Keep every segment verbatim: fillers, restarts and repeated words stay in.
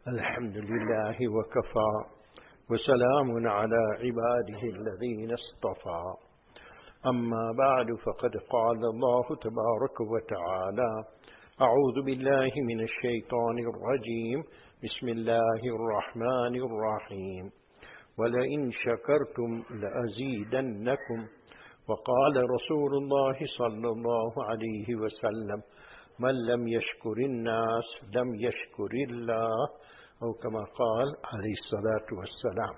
الحمد لله وكفى وسلام على عباده الذين اصطفى أما بعد فقد قال الله تبارك وتعالى أعوذ بالله من الشيطان الرجيم بسم الله الرحمن الرحيم ولئن شكرتم لأزيدنكم وقال رسول الله صلى الله عليه وسلم من لم يشكر الناس لم يشكر الله أو كما قال عليه الصلاة والسلام.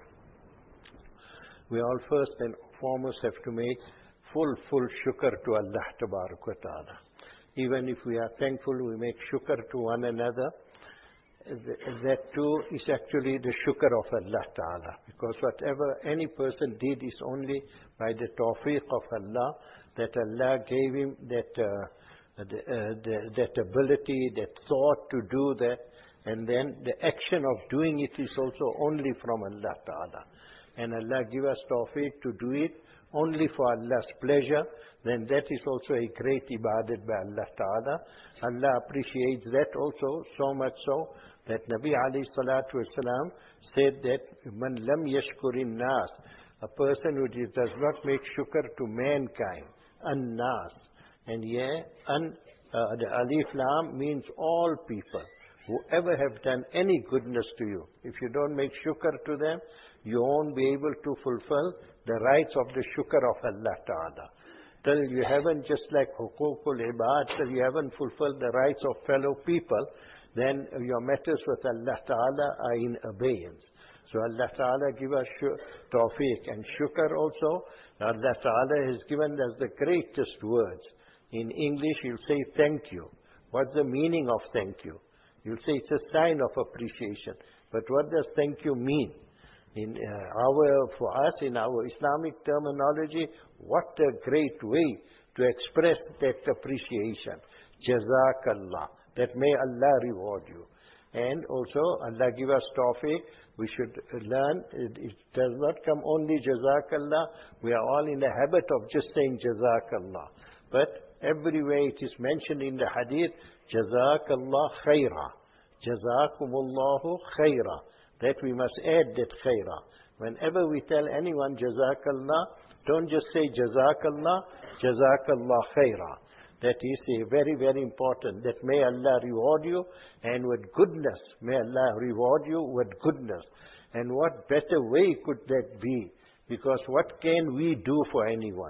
We all first and foremost have to make full, full shukr to Allah Tabarak wa Ta'ala. Even if we are thankful, we make shukr to one another. That too is actually the shukr of Allah Ta'ala. Because whatever any person did is only by the tawfiq of Allah, that Allah gave him that, uh, the, uh, the, that ability, that thought to do that. And then the action of doing it is also only from Allah Ta'ala. And Allah give us tawfiq to do it only for Allah's pleasure, then that is also a great ibadat by Allah Ta'ala. Allah appreciates that also, so much so that Nabi alayhi salatu wasalam said that man lam yashkurin nas, a person who does not make shukr to mankind, an-nas. And yeah, an, uh, the alif lam means all people. Whoever have done any goodness to you, if you don't make shukr to them, you won't be able to fulfill the rights of the shukr of Allah Ta'ala. Till you haven't, just like hukukul ibad, till you haven't fulfilled the rights of fellow people, then your matters with Allah Ta'ala are in abeyance. So Allah Ta'ala give us tawfiq and shukr also. Allah Ta'ala has given us the greatest words. In English, you'll say thank you. What's the meaning of thank you? You'll say it's a sign of appreciation. But what does thank you mean? In uh, our, for us, in our Islamic terminology, what a great way to express that appreciation. Jazakallah. That may Allah reward you. And also, Allah give us tawfiq. We should learn, it, it does not come only Jazakallah. We are all in the habit of just saying Jazakallah. But everywhere it is mentioned in the hadith, Jazakallah khaira. Jazakumullahu khaira. That we must add that khaira. Whenever we tell anyone Jazakallah, don't just say Jazakallah, Jazakallah khaira. That is a very, very important. That may Allah reward you, and with goodness. May Allah reward you with goodness. And what better way could that be? Because what can we do for anyone?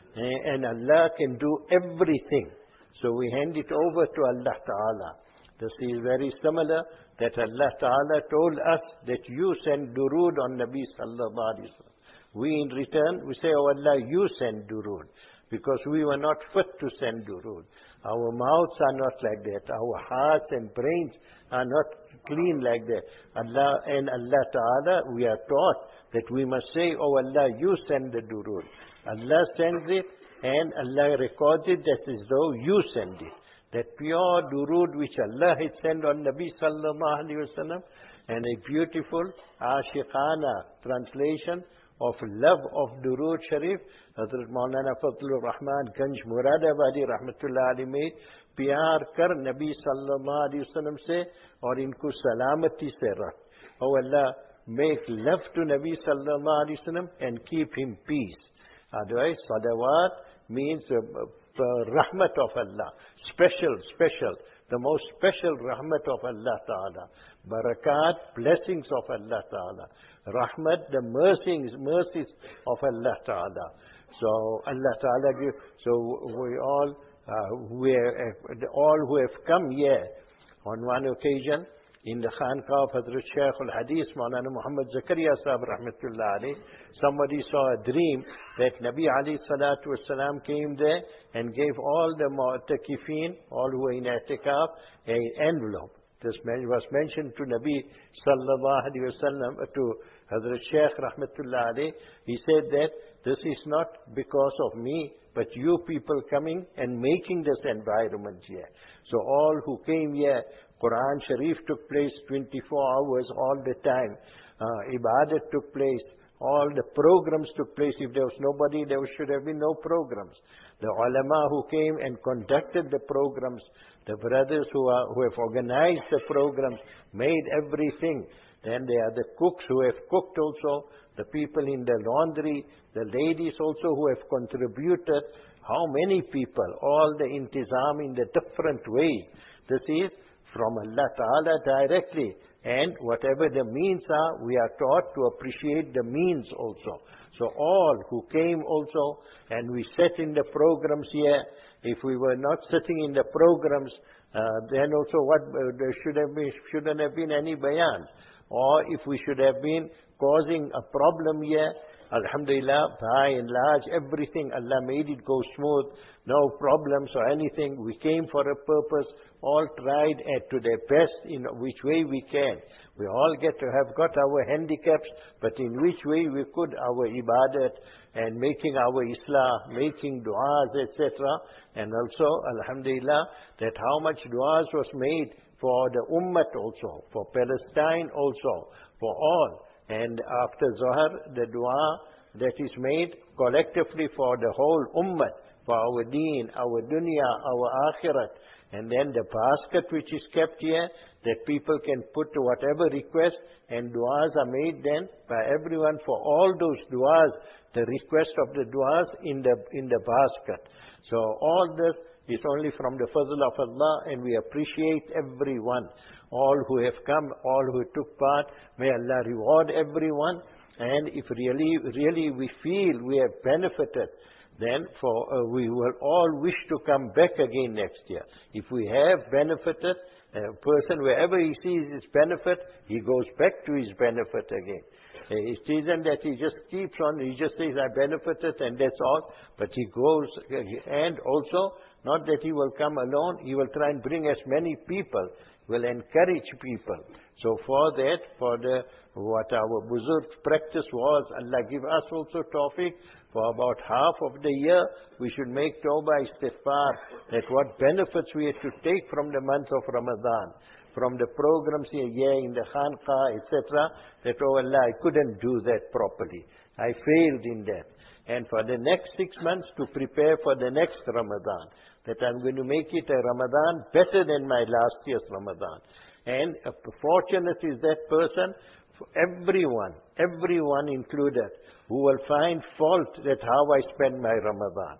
And Allah can do everything. So we hand it over to Allah Ta'ala. This is very similar that Allah Ta'ala told us that you send durood on Nabi Sallallahu Alaihi Wasallam. We in return, we say, oh Allah, you send durood. Because we were not fit to send durood. Our mouths are not like that. Our hearts and brains are not clean like that. Allah and Allah Ta'ala, we are taught that we must say, oh Allah, you send the durood. Allah sends it and Allah records it that as though you send it. That pure durood which Allah had sent on Nabi Sallallahu Alaihi Wasallam, and a beautiful ashiqana translation of love of durood sharif, Hazrat Maulana Fadlur Rahman Ganj Muradabadi Rahmatullah Ali made, pyar kar Nabi Sallallahu Alaihi Wasallam se aur inko salamati se rakh. Oh Allah, make love to Nabi Sallallahu Alaihi Wasallam and keep him peace. Otherwise, salawat means uh, uh, rahmat of Allah. Special, special. The most special rahmat of Allah Ta'ala. Barakat, blessings of Allah Ta'ala. Rahmat, the mercies, mercies of Allah Ta'ala. So Allah Ta'ala give, so we all, uh, we have, all who have come here on one occasion, in the Khanqah of Hazrat Shaykh al-Hadith, Maulana Muhammad Zakaria Sahib Rahmatullah alayhi, somebody saw a dream that Nabi alayhi salatu wasalam came there and gave all the mu'takifin, all who were in i'tikaf, an envelope. This was mentioned to Nabi sallallahu alayhi wasallam, to Hazrat Shaykh Rahmatullah alayhi. He said that this is not because of me, but you people coming and making this environment here. So all who came here, Quran Sharif took place twenty-four hours all the time. Uh, Ibadat took place. All the programs took place. If there was nobody, there should have been no programs. The ulama who came and conducted the programs, the brothers who, are, who have organized the programs, made everything. Then there are the cooks who have cooked also, the people in the laundry, the ladies also who have contributed. How many people? All the intizam in the different way. This is from Allah Ta'ala directly. And whatever the means are, we are taught to appreciate the means also. So all who came also, and we sat in the programs here, if we were not sitting in the programs, uh, then also what uh, there should have been, shouldn't have been any bayan. Or if we should have been causing a problem here, alhamdulillah, by and large, everything, Allah made it go smooth, no problems or anything. We came for a purpose, all tried at to their best in which way we can. We all get to have got our handicaps, but in which way we could, our ibadat and making our islah, making du'as, et cetera. And also, alhamdulillah, that how much du'as was made for the ummah also, for Palestine also, for all. And after Zohar, the dua that is made collectively for the whole ummah, for our deen, our dunya, our akhirat. And then the basket which is kept here, that people can put whatever request, and du'as are made then by everyone for all those du'as, the request of the du'as in the, in the basket. So all this is only from the fazl of Allah, and we appreciate everyone. All who have come, all who took part, may Allah reward everyone. And if really, really we feel we have benefited, then for uh, we will all wish to come back again next year. If we have benefited, a person, wherever he sees his benefit, he goes back to his benefit again. Uh, it isn't that he just keeps on, he just says, I benefited and that's all. But he goes, and also, not that he will come alone, he will try and bring as many people, will encourage people. So for that, for the what our Buzurg's practice was, Allah give us also tawfiq, for about half of the year, we should make tawbah istighfar, that what benefits we have to take from the month of Ramadan, from the programs here, yeah, in the Khanqa, et cetera, that, oh Allah, I couldn't do that properly. I failed in that. And for the next six months, to prepare for the next Ramadan, that I'm going to make it a Ramadan better than my last year's Ramadan. And uh, fortunate is that person, everyone, everyone included, who will find fault that how I spend my Ramadan.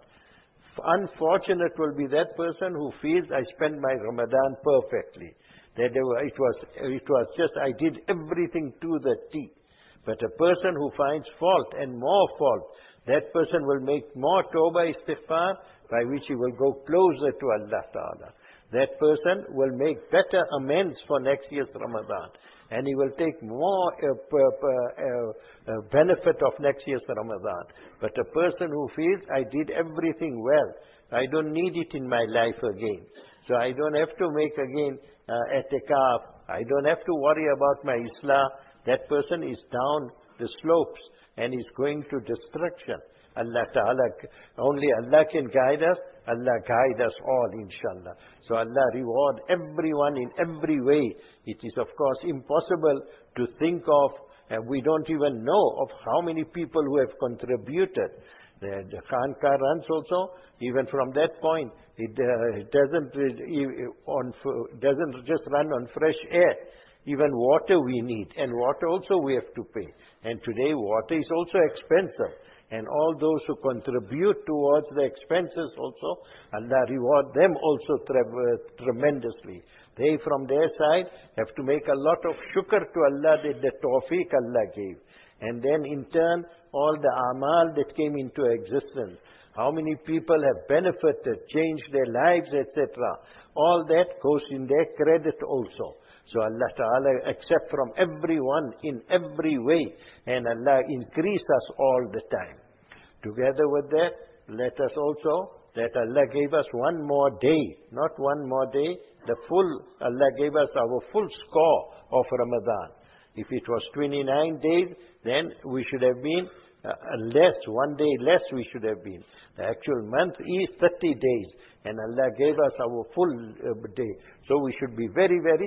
Unfortunate will be that person who feels I spend my Ramadan perfectly. That it was, it was just, I did everything to the T. But a person who finds fault and more fault, that person will make more tawbah istighfar, by which he will go closer to Allah Ta'ala. That person will make better amends for next year's Ramadan. And he will take more uh, p- p- uh, uh, benefit of next year's Ramadan. But a person who feels, I did everything well, I don't need it in my life again. So I don't have to make again uh, etikaf. I don't have to worry about my Islah. That person is down the slopes and is going to destruction. Allah Ta'ala, only Allah can guide us. Allah guide us all, inshallah. So Allah reward everyone in every way. It is of course impossible to think of, and we don't even know of how many people who have contributed. The, the Khanqa runs also, even from that point, it, uh, it doesn't, uh, on, doesn't just run on fresh air. Even water we need, and water also we have to pay. And today water is also expensive. And all those who contribute towards the expenses also, Allah reward them also tre- uh, tremendously. They from their side have to make a lot of shukr to Allah that the tawfiq Allah gave. And then in turn, all the amal that came into existence. How many people have benefited, changed their lives, et cetera. All that goes in their credit also. So Allah Ta'ala accept from everyone in every way, and Allah increase us all the time. Together with that, let us also, that Allah gave us one more day, not one more day, the full, Allah gave us our full score of Ramadan. If it was twenty-nine days, then we should have been uh, less, one day less we should have been. The actual month is thirty days, and Allah gave us our full uh, day. So we should be very, very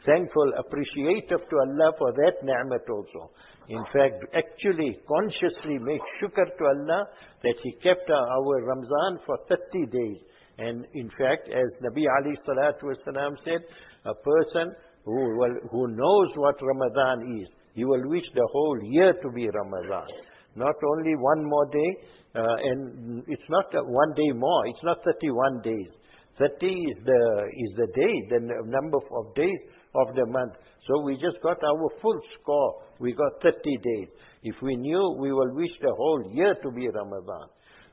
thankful, appreciative to Allah for that ni'mat also. In fact, actually, consciously make shukr to Allah that He kept our Ramzan for thirty days. And in fact, as Nabi alayhi salatu wasalam said, a person who, will, who knows what Ramadan is, he will wish the whole year to be Ramadan. Not only one more day, uh, and it's not one day more, it's not thirty-one days. thirty is the, is the day, the number of days of the month. So we just got our full score. We got thirty days. If we knew, we will wish the whole year to be Ramadan.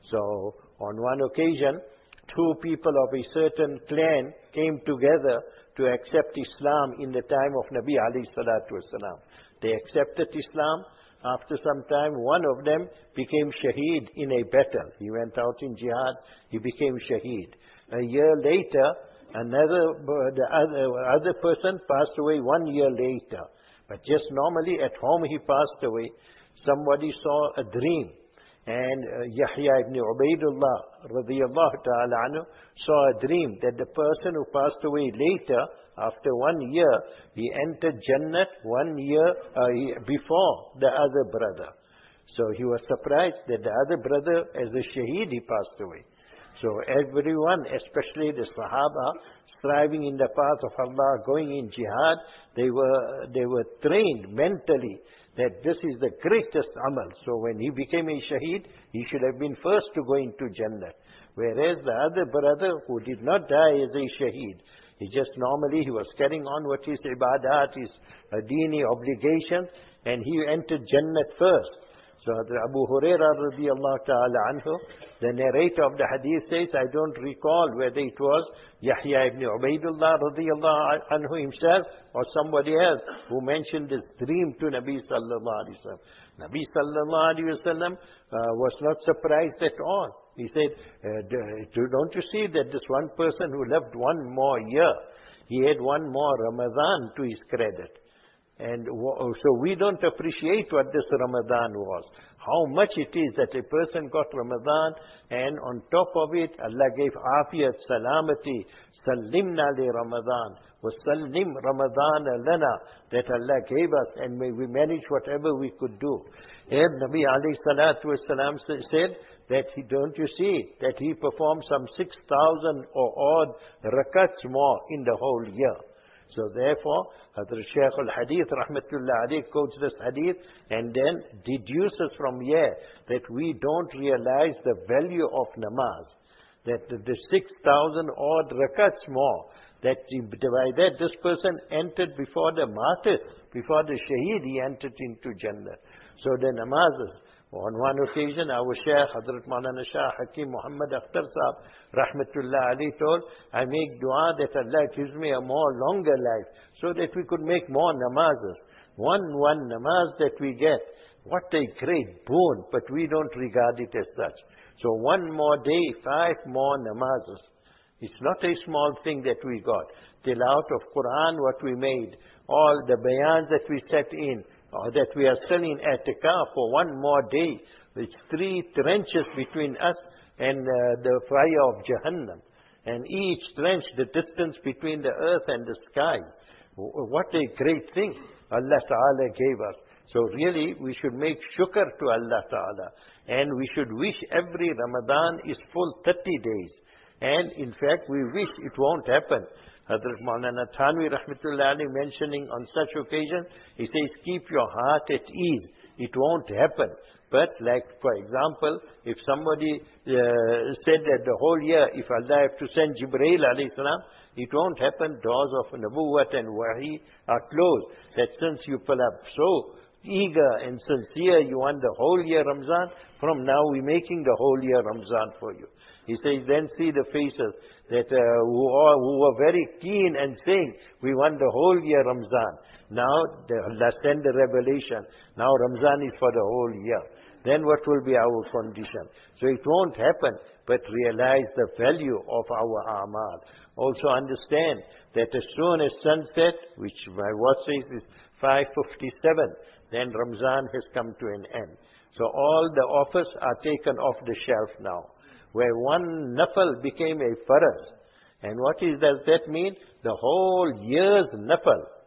So on one occasion, two people of a certain clan came together to accept Islam in the time of Nabi alayhi salatu wasalam. They accepted Islam. After some time, one of them became shaheed in a battle. He went out in jihad, he became shaheed. A year later, another the other, other person passed away one year later. But just normally at home he passed away. Somebody saw a dream. And uh, Yahya ibn Ubaidullah radiyallahu ta'ala anhu saw a dream that the person who passed away later, after one year, he entered Jannat one year uh, before the other brother. So he was surprised that the other brother, as a shaheed, he passed away. So everyone, especially the Sahaba, striving in the path of Allah, going in jihad, they were, they were trained mentally that this is the greatest amal. So when he became a shaheed, he should have been first to go into Jannah. Whereas the other brother who did not die as a shaheed, he just normally, he was carrying on what his ibadat, his uh, dini obligations, and he entered Jannah first. So Abu Hurairah radiyallahu ta'ala anhu, the narrator of the hadith says, I don't recall whether it was Yahya ibn Ubaidullah radiyallahu anhu himself or somebody else who mentioned this dream to Nabi sallallahu alayhi wa sallam. Nabi sallallahu alayhi wa sallam uh, was not surprised at all. He said, uh, don't you see that this one person who lived one more year, he had one more Ramadan to his credit. And so we don't appreciate what this Ramadan was. How much it is that a person got Ramadan, and on top of it, Allah gave afiyat, salamati, sallimna li Ramadan, wa sallim Ramadan lana, that Allah gave us, and may we manage whatever we could do. And Nabi alayhi salatu wasalam said that he, don't you see, that he performed some six thousand or odd rakats more in the whole year. So therefore, Hazrat Shaykh al-Hadith rahmatullah alayh quotes this hadith and then deduces from here that we don't realize the value of namaz. That the, the six thousand odd rakats more, that by that this person entered before the martyr, before the shaheed, he entered into Jannah. So the namazes. On one occasion, our Shaykh, Hazrat Maulana Shah Hakim Muhammad Akhtar Sahab, Rahmatullah Ali, told, I make dua that Allah gives me a more longer life, so that we could make more namazes. One, one namaz that we get, what a great boon, but we don't regard it as such. So one more day, five more namazes. It's not a small thing that we got. Tilawat of Quran, what we made, all the bayans that we set in, or that we are still in i'tikaf for one more day. It's three trenches between us and uh, the fire of Jahannam. And each trench, the distance between the earth and the sky. What a great thing Allah Ta'ala gave us. So really, we should make shukr to Allah Ta'ala. And we should wish every Ramadan is full thirty days. And in fact, we wish it won't happen. Hazrat Maulana Thanvi rahmatullah alayhi mentioning on such occasion, he says, keep your heart at ease. It won't happen. But like, for example, if somebody uh, said that the whole year, if Allah have to send Jibreel alayhi salam, it won't happen. Doors of Nabuwwat and Wahi are closed. That since you people are so eager and sincere, you want the whole year Ramzan, from now we're making the whole year Ramzan for you. He says, then see the faces that uh, who, are, who were very keen and saying, we want the whole year Ramzan. Now, the, Allah send the revelation. Now Ramzan is for the whole year. Then what will be our condition? So it won't happen, but realize the value of our amal. Also understand that as soon as sunset, which my watch says is five fifty-seven, then Ramzan has come to an end. So all the offers are taken off the shelf now, where one nafal became a farz. And what is, does that mean? The whole year's nafal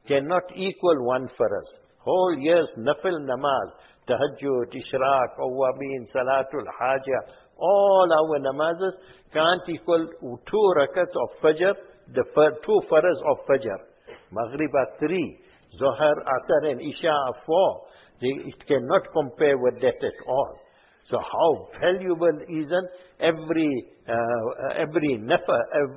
cannot equal one faraz. Whole year's nafil namaz, tahajjud, ishraq, awwabin, salatul hajah, all our namazes can't equal two rakats of fajr, the two faraz of fajr. Maghrib are three, Zohar, Asr and Isha are four. They, it cannot compare with that at all. So how valuable isn't every uh, every nafal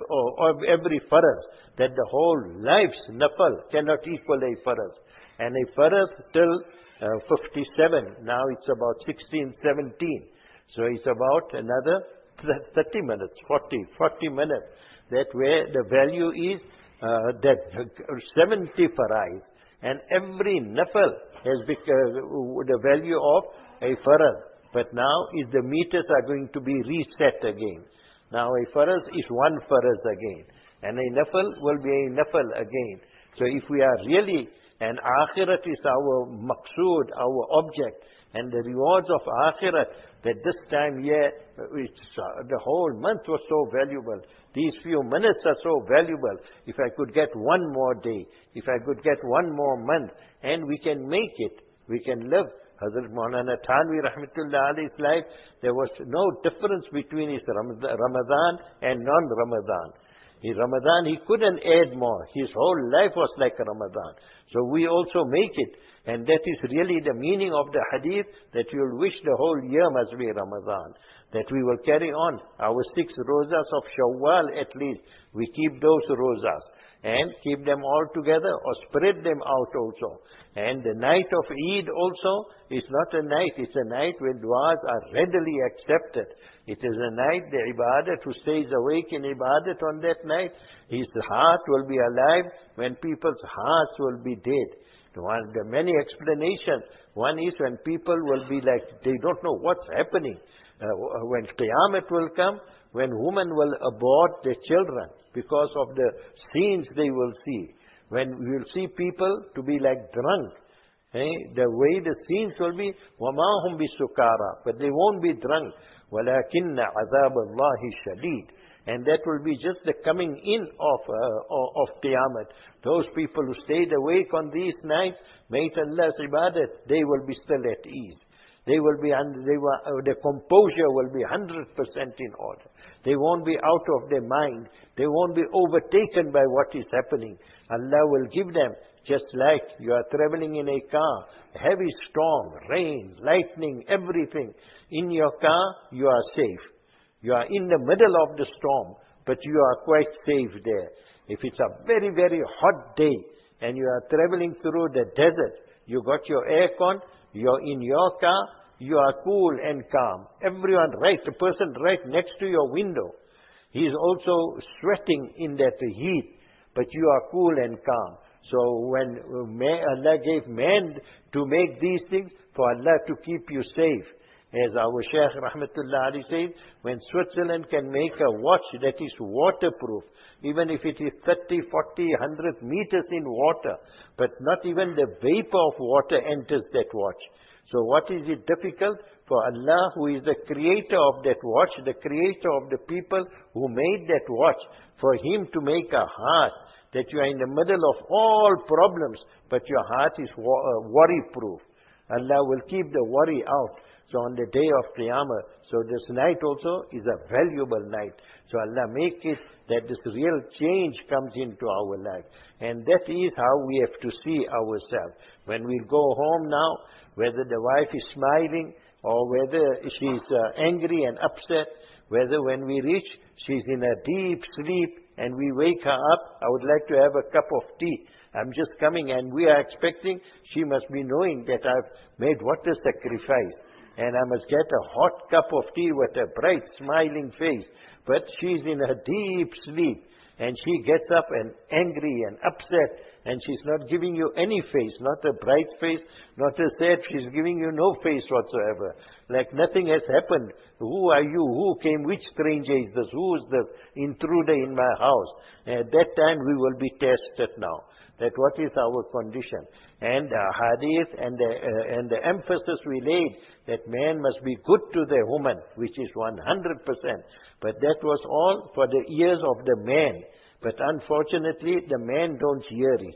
or every faraz, that the whole life's nafal cannot equal a faraz. And a faraz till uh, fifty-seven, now it's about sixteen, seventeen. So it's about another thirty minutes, forty, forty minutes. That where the value is uh, that seventy farais. And every nafal has become the value of a faraz. But now is the meters are going to be reset again. Now a faraz is one faraz again. And a nafal will be a nafal again. So if we are really, and akhirat is our maqsood, our object, and the rewards of akhirat, that this time here, it's, uh, the whole month was so valuable. These few minutes are so valuable. If I could get one more day, if I could get one more month, and we can make it, we can live. Hazrat Maulana Thanvi Rahmatullah Alayhi's life, there was no difference between his Ramadan and non-Ramadan. In Ramadan, he couldn't add more. His whole life was like Ramadan. So we also make it. And that is really the meaning of the hadith, that you will wish the whole year must be Ramadan. That we will carry on our six rozas of Shawwal at least. We keep those rozas. And keep them all together or spread them out also. And the night of Eid also is not a night. It's a night when du'as are readily accepted. It is a night, the ibadat, who stays awake in ibadat on that night, his heart will be alive when people's hearts will be dead. One, there are many explanations. One is when people will be like, they don't know what's happening. Uh, when Qiyamah will come, when women will abort their children because of the scenes they will see. When we will see people to be like drunk. Eh? The way the scenes will be, وَمَا هُمْ بِسُكَارَى, but they won't be drunk. وَلَكِنَّ عَذَابَ اللَّهِ شَدِيدٌ. And that will be just the coming in of uh, of Qiyamah. Those people who stayed awake on these nights, made Allah's ibadat, they will be still at ease. They will be, they will, uh, the composure will be one hundred percent in order. They won't be out of their mind. They won't be overtaken by what is happening. Allah will give them, just like you are traveling in a car, heavy storm, rain, lightning, everything. In your car, you are safe. You are in the middle of the storm, but you are quite safe there. If it's a very, very hot day, and you are traveling through the desert, you got your aircon, you're in your car, you are cool and calm. Everyone, right, the person right next to your window, he is also sweating in that heat, but you are cool and calm. So when Allah gave man to make these things, for Allah to keep you safe. As our Shaykh Rahmatullah Ali says, when Switzerland can make a watch that is waterproof, even if it is thirty, forty, one hundred meters in water, but not even the vapor of water enters that watch. So what is it difficult for Allah, who is the creator of that watch, the creator of the people who made that watch, for Him to make a heart that you are in the middle of all problems, but your heart is worry-proof. Allah will keep the worry out. So on the day of Qiyamah, so this night also is a valuable night. So Allah make it that this real change comes into our life. And that is how we have to see ourselves. When we go home now, whether the wife is smiling or whether she's uh, angry and upset, whether when we reach, she's in a deep sleep and we wake her up, I would like to have a cup of tea. I'm just coming and we are expecting, she must be knowing that I've made what a sacrifice. And I must get a hot cup of tea with a bright smiling face. But she's in a deep sleep. And she gets up and angry and upset. And she's not giving you any face. Not a bright face, not a sad. She's giving you no face whatsoever. Like nothing has happened. Who are you? Who came? Which stranger is this? Who is the intruder in my house? And at that time we will be tested now. That what is our condition. And the hadith and the, uh, and the emphasis we laid that man must be good to the woman, which is one hundred percent. But that was all for the ears of the man. But unfortunately, the man don't hear it.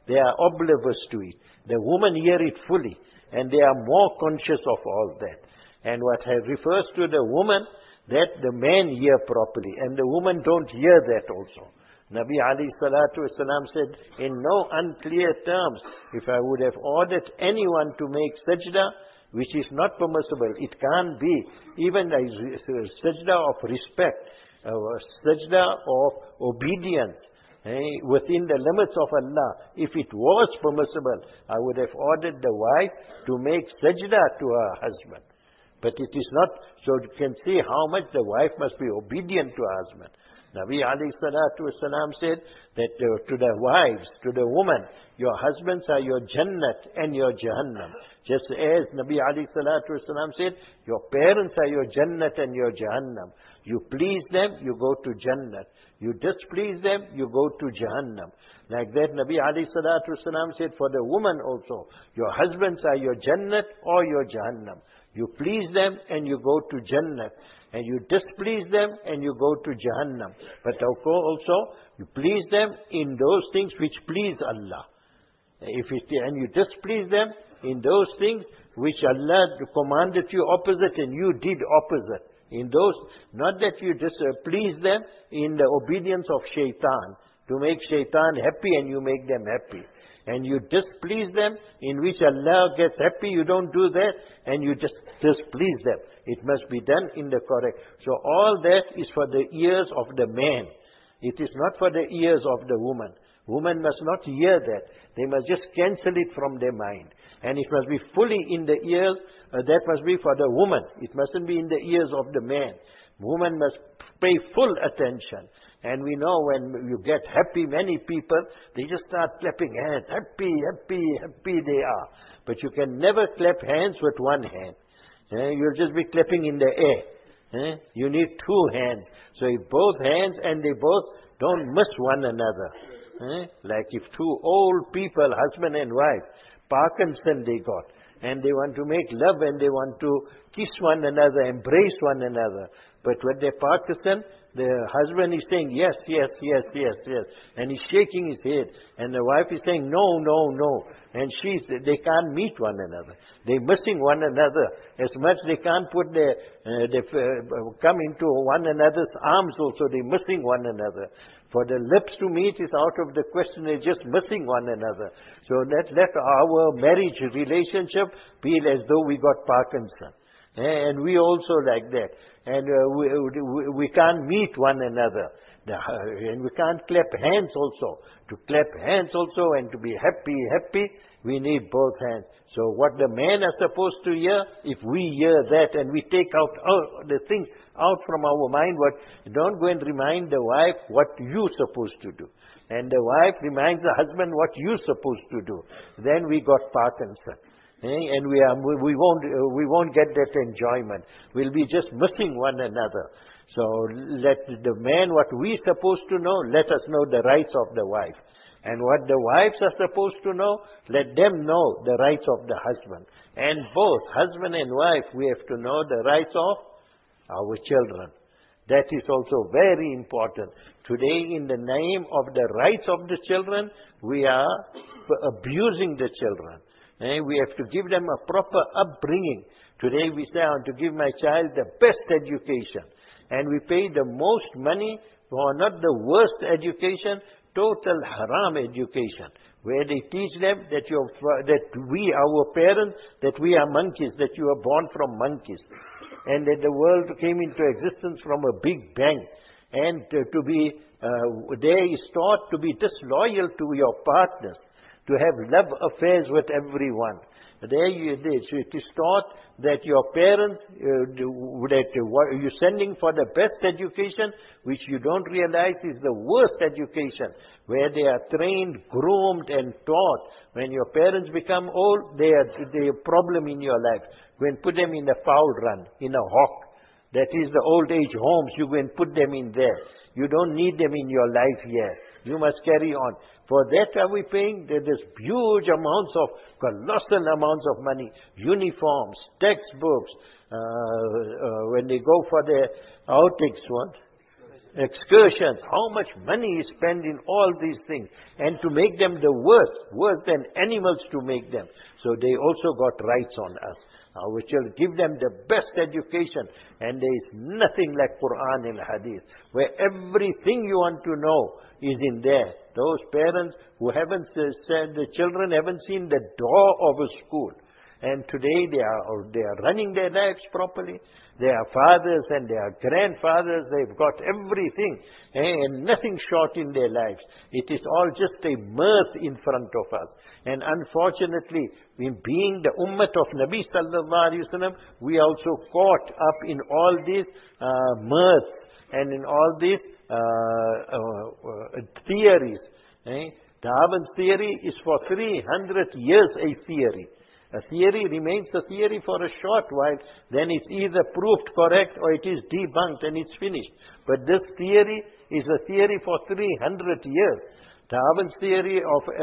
they are oblivious to it. The women hear it fully, and they are more conscious of all that. And what refers to the woman, that the man hear properly, and the woman don't hear that also. Nabi alayhi salatu wasalam said, in no unclear terms, if I would have ordered anyone to make sajda, which is not permissible, it can't be, even a sajda of respect, a sajda of obedience, eh, within the limits of Allah. If it was permissible, I would have ordered the wife to make sajda to her husband. But it is not, so you can see how much the wife must be obedient to her husband. Nabi alayhi salatu wasalam said that uh, to the wives, to the woman, your husbands are your Jannat and your Jahannam. Just as Nabi alayhi salatu wasalam said, your parents are your Jannat and your Jahannam. You please them, you go to Jannat. You displease them, you go to Jahannam. Like that, Nabi alayhi salatu wasalam said for the woman also, your husbands are your Jannat or your Jahannam. You please them and you go to Jannah. And you displease them and you go to Jahannam. But also, you please them in those things which please Allah. If it, and you displease them in those things which Allah commanded you opposite and you did opposite. In those, not that you displease them in the obedience of shaitan, to make shaitan happy and you make them happy. And you displease them in which Allah gets happy, you don't do that, and you just displease them. It must be done in the correct. So all that is for the ears of the man. It is not for the ears of the woman. Women must not hear that. They must just cancel it from their mind. And it must be fully in the ears, uh, that must be for the woman. It mustn't be in the ears of the man. Woman must pay full attention. And we know when you get happy, many people, they just start clapping hands. Happy, happy, happy they are. But you can never clap hands with one hand. Eh? You'll just be clapping in the air. Eh? You need two hands. So if both hands and they both don't miss one another. Eh? Like if two old people, husband and wife, Parkinson they got. And they want to make love and they want to kiss one another, embrace one another. But when they're Parkinson, the husband is saying, yes, yes, yes, yes, yes. And he's shaking his head. And the wife is saying, no, no, no. And she's, they can't meet one another. They're missing one another. As much they can't put their, uh, they uh, come into one another's arms also. They're missing one another. For the lips to meet is out of the question. They're just missing one another. So let, let our marriage relationship be as though we got Parkinson. And we also like that. And uh, we, we, we can't meet one another. The, uh, and we can't clap hands also. To clap hands also and to be happy, happy, we need both hands. So what the men are supposed to hear, if we hear that and we take out oh, the things out from our mind, what don't go and remind the wife what you're supposed to do. And the wife reminds the husband what you're supposed to do. Then we got Parkinson. And we are, we won't, we won't get that enjoyment. We'll be just missing one another. So let the man, what we're supposed to know, let us know the rights of the wife. And what the wives are supposed to know, let them know the rights of the husband. And both, husband and wife, we have to know the rights of our children. That is also very important. Today, in the name of the rights of the children, we are abusing the children. And we have to give them a proper upbringing. Today we say, I want to give my child the best education. And we pay the most money for not the worst education, total haram education. Where they teach them that, you're, that we, our parents, that we are monkeys, that you are born from monkeys. And that the world came into existence from a big bang. And to, to be, uh, there is taught to be disloyal to your partners. To have love affairs with everyone. There you, so it is taught that your parents, uh, that uh, you're sending for the best education, which you don't realize is the worst education, where they are trained, groomed and taught. When your parents become old, they are, they are a problem in your life. Go and put them in a fowl run, in a hawk. That is the old age homes, you go and put them in there. You don't need them in your life here. You must carry on. For that are we paying? There is huge amounts of, colossal amounts of money. Uniforms, textbooks, uh, uh, when they go for their outings, what? excursions, how much money is spent in all these things, and to make them the worst, worse than animals to make them. So they also got rights on us. Uh, we shall give them the best education, and there is nothing like Quran and Hadith, where everything you want to know is in there. Those parents who haven't uh, said, the children haven't seen the door of a school, and today they are they are running their lives properly. They are fathers and they are grandfathers. They've got everything, eh, and nothing short in their lives. It is all just a mirth in front of us. And unfortunately, in being the ummah of Nabi sallallahu alaihi wasallam, we also caught up in all these uh, mirth and in all these uh, uh, uh, theories. Eh? Darwin's theory is for three hundred years a theory. A theory remains a theory for a short while, then it's either proved correct or it is debunked and it's finished. But this theory is a theory for three hundred years. Darwin's theory of uh,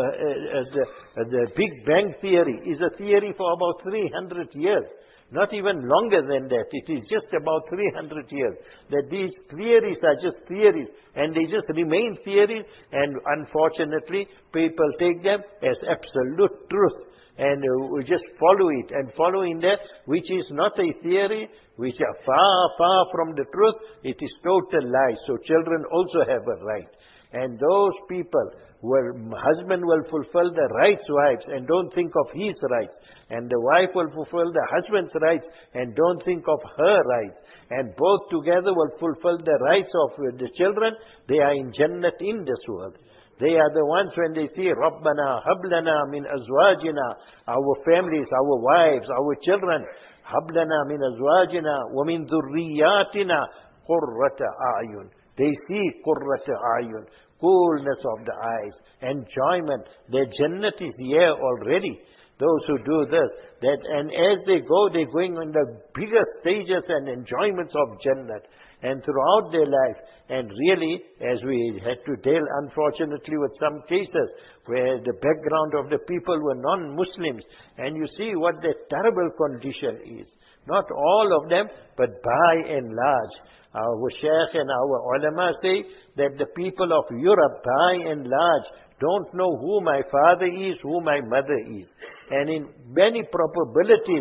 uh, the, uh, the Big Bang theory is a theory for about three hundred years. Not even longer than that. It is just about three hundred years. That these theories are just theories, and they just remain theories, and unfortunately people take them as absolute truth. And uh, we just follow it, and follow in that which is not a theory, which are far, far from the truth. It is total lie. So children also have a right. And those people, where husband will fulfill the rights wives and don't think of his rights, and the wife will fulfill the husband's rights and don't think of her rights, and both together will fulfill the rights of the children, they are in Jannat in this world. They are the ones when they see Rabbana, Hablana min azwajina, our families, our wives, our children, Hablana min azwajina, wa min dhurriyatina, qurrata a'yun. They see qurrata a'yun, coolness of the eyes, enjoyment. Their Jannat is here already. Those who do this, that, and as they go, they're going on the bigger stages and enjoyments of Jannat. And throughout their life, and really, as we had to deal unfortunately with some cases where the background of the people were non-Muslims, and you see what their terrible condition is. Not all of them, but by and large. Our Shaykh and our ulama say that the people of Europe, by and large, don't know who my father is, who my mother is. And in many probabilities,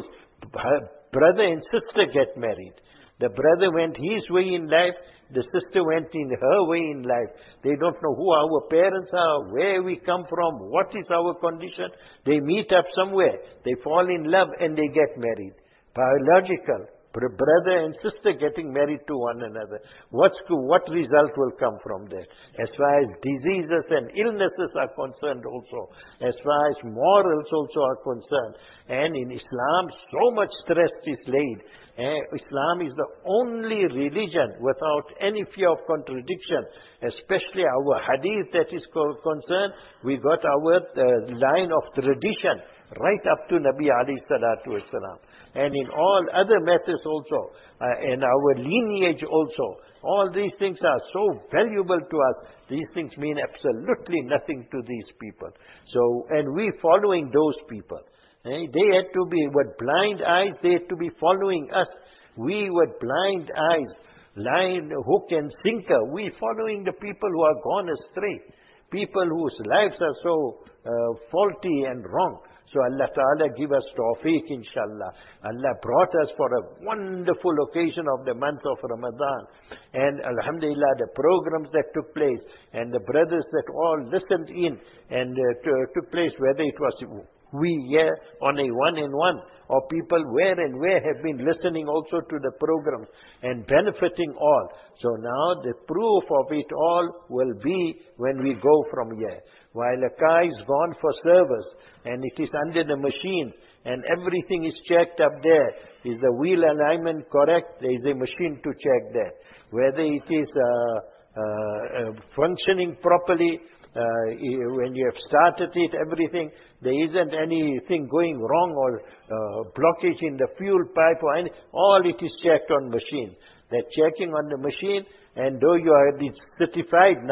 brother and sister get married. The brother went his way in life, the sister went in her way in life. They don't know who our parents are, where we come from, what is our condition. They meet up somewhere, they fall in love and they get married. Biological. Brother and sister getting married to one another. What's, what result will come from that? As far as diseases and illnesses are concerned also. As far as morals also are concerned. And in Islam, so much stress is laid. Eh, Islam is the only religion without any fear of contradiction. Especially our hadith that is concerned. We got our uh, line of tradition right up to Nabi alayhi salatu wasalam. And in all other matters also, uh, and our lineage also, all these things are so valuable to us. These things mean absolutely nothing to these people. So, and we following those people. Eh? They had to be, with blind eyes, they had to be following us. We with blind eyes, line, hook and sinker, we following the people who are gone astray. People whose lives are so uh, faulty and wrong. So Allah Ta'ala give us tawfiq, inshallah. Allah brought us for a wonderful occasion of the month of Ramadan. And alhamdulillah, the programs that took place, and the brothers that all listened in, and uh, took place, whether it was we here on a one-in-one, or people where and where have been listening also to the programs, and benefiting all. So now the proof of it all will be when we go from here. While a car is gone for service, and it is under the machine, and everything is checked up there. Is the wheel alignment correct? There is a machine to check that. Whether it is uh, uh, uh, functioning properly, uh, when you have started it, everything, there isn't anything going wrong or uh, blockage in the fuel pipe or any, all it is checked on machine. They're checking on the machine, and though you are certified now,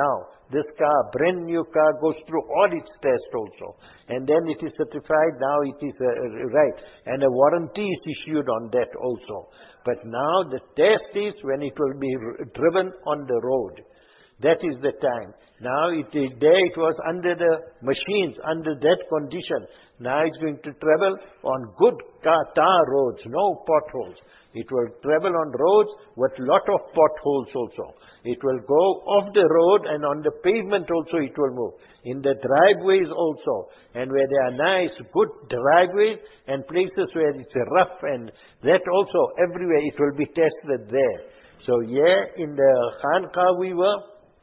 this car, brand new car, goes through all its tests also. And then it is certified, now it is uh, right. And a warranty is issued on that also. But now the test is when it will be driven on the road. That is the time. Now it is there, it was under the machines, under that condition. Now it's going to travel on good car, tar roads, no potholes. It will travel on roads with lot of potholes also. It will go off the road and on the pavement also it will move. In the driveways also. And where there are nice, good driveways and places where it's rough and that also, everywhere it will be tested there. So yeah, in the Khanqah we were,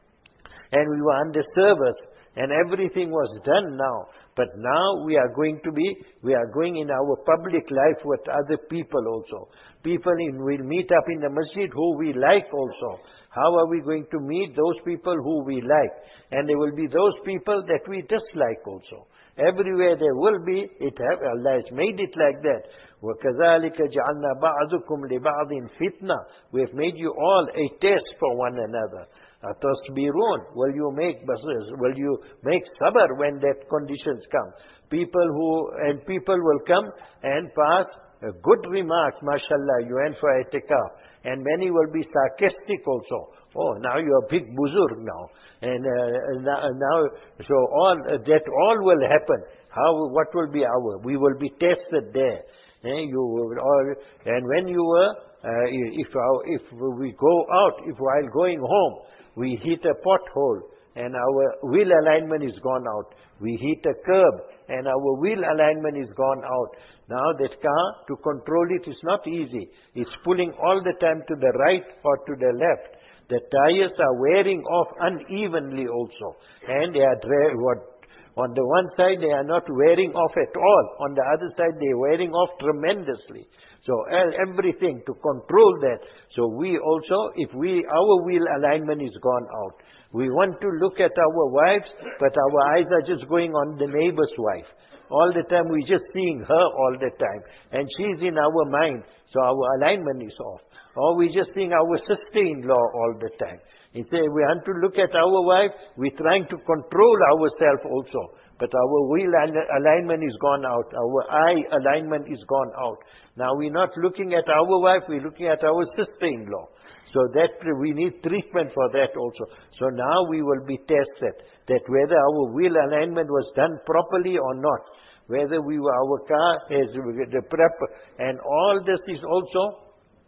and we were under service, and everything was done now. But now we are going to be, we are going in our public life with other people also. People in, will meet up in the masjid who we like also. How are we going to meet those people who we like? And there will be those people that we dislike also. Everywhere there will be, it have, Allah has made it like that. وَكَذَلِكَ جَعَلْنَا بَعْضُكُمْ لِبَعْضٍ فِتْنَةً. We have made you all a test for one another. أَتَصْبِرُونَ. Will you make will you make sabr when that conditions come? People who, and people will come and pass a good remarks, mashallah, you went for itikaf. And many will be sarcastic also. Oh, now you're a big buzurg now. And uh, now, now, so all, uh, that all will happen. How, what will be our, we will be tested there. Eh, you will all, and when you were, uh, if, our, if we go out, if while going home, we hit a pothole and our wheel alignment is gone out. We hit a curb and our wheel alignment is gone out. Now that car, to control it is not easy. It's pulling all the time to the right or to the left. The tires are wearing off unevenly also. And they are, what, on the one side they are not wearing off at all. On the other side they are wearing off tremendously. So everything to control that. So we also, if we, our wheel alignment is gone out. We want to look at our wives, but our eyes are just going on the neighbor's wife. All the time we're just seeing her all the time. And she's in our mind. So our alignment is off. Or we're just seeing our sister-in-law all the time. Instead, we want to look at our wife, we're trying to control ourselves also. But our wheel alignment is gone out. Our eye alignment is gone out. Now we're not looking at our wife, we're looking at our sister-in-law. So that we need treatment for that also. So now we will be tested that whether our wheel alignment was done properly or not. Whether we were, our car has the prep. And all this is also,